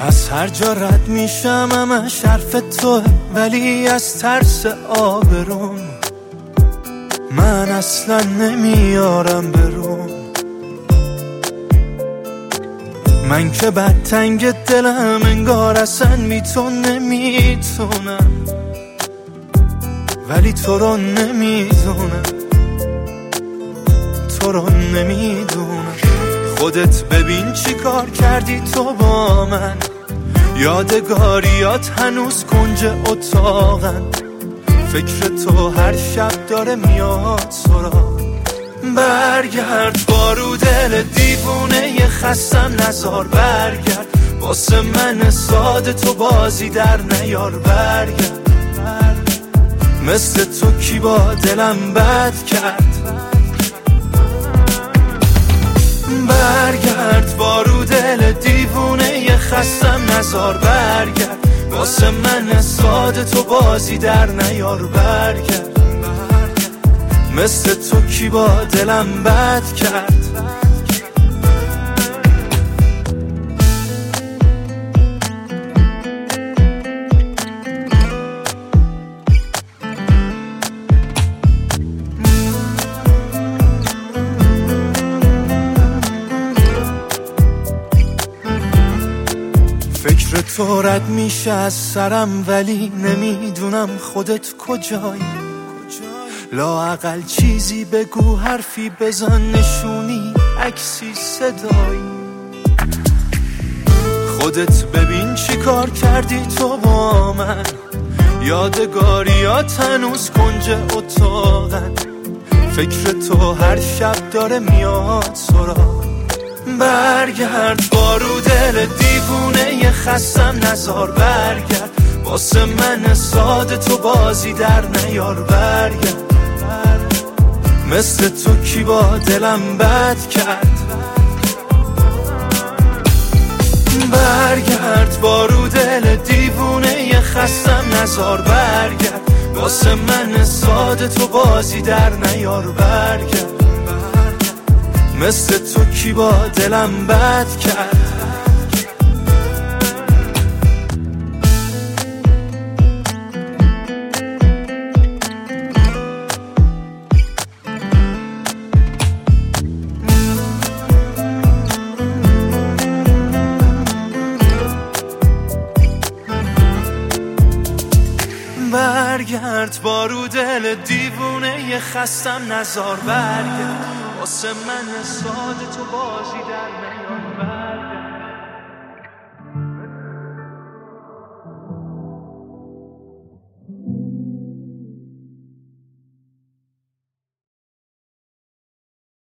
از هر جا رد میشم همش حرف توه، ولی از ترس آبروم من اصلا نمیارم برون. من که بد تنگ دلم انگار اصلا بی تو نمیتونم، ولی تو رو نمیدونم، تو رو نمیدونم. خودت ببین چی کار کردی تو با من، یادگاریات هنوز کنج اتاقن، فکر تو هر شب داره میاد سراغ. برگرد بارو دل دیوونه خستم نزار، برگرد واسه من ساده تو بازی در نیار. برگرد مثل تو کی با دلم بد کرد. برگرد بارو دل دیوونه خستم نزار، برگرد واسه من ساده تو بازی در نیار. برگرد مثل تو کی با دلم بد کرد. فکر تو رد میشه از سرم، ولی نمیدونم خودت کجایی. لااقل چیزی بگو، حرفی بزن، نشونی، عکسی، صدایی. خودت ببین چی کار کردی تو با من، یادگاریات هنوز کنج اتاقن، فکر تو هر شب داره میاد سراغ. برگرد بارو دل دیوونه خستم نزار، برگرد واسه من ساده تو بازی در نیار. برگرد مثل تو کی با دلم بد کرد. برگرد بارو دل دیوونه خستم نزار، برگرد واسه من ساده تو بازی در نیار. برگرد مثل تو کی با دلم بد کرد. برگرد بارو دل دیوونه خستم نزار، برگرد واسه من ساده تو بازی در نیار.